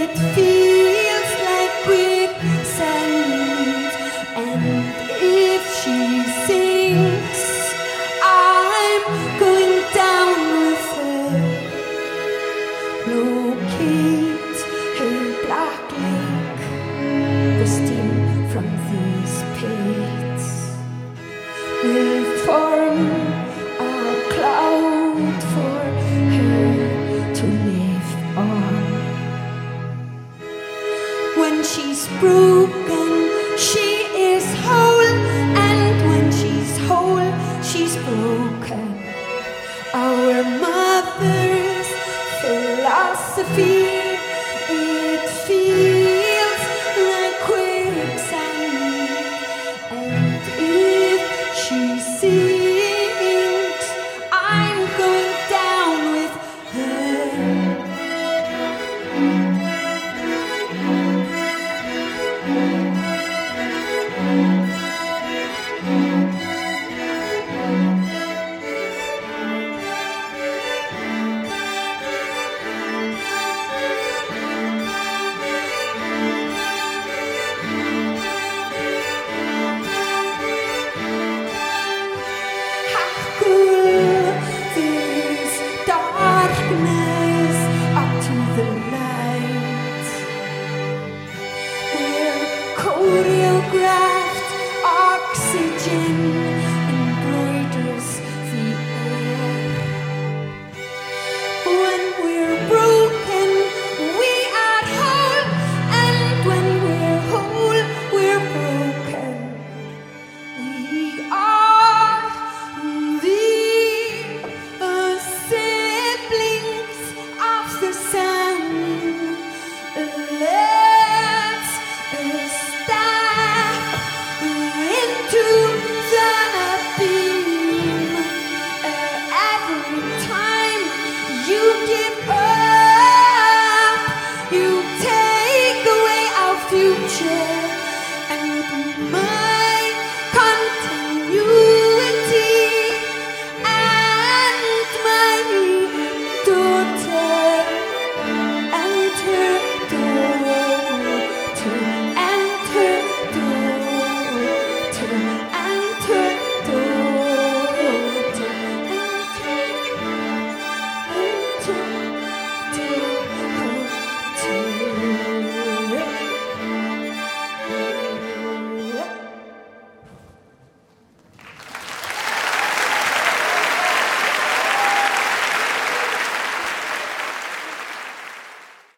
it feels like quicksand. And if she sinks, I'm going down with her. Locate her black lake, the steam from these pits will form a cloud for her to live on. When she's broken, she is whole, and when she's whole, she's broken.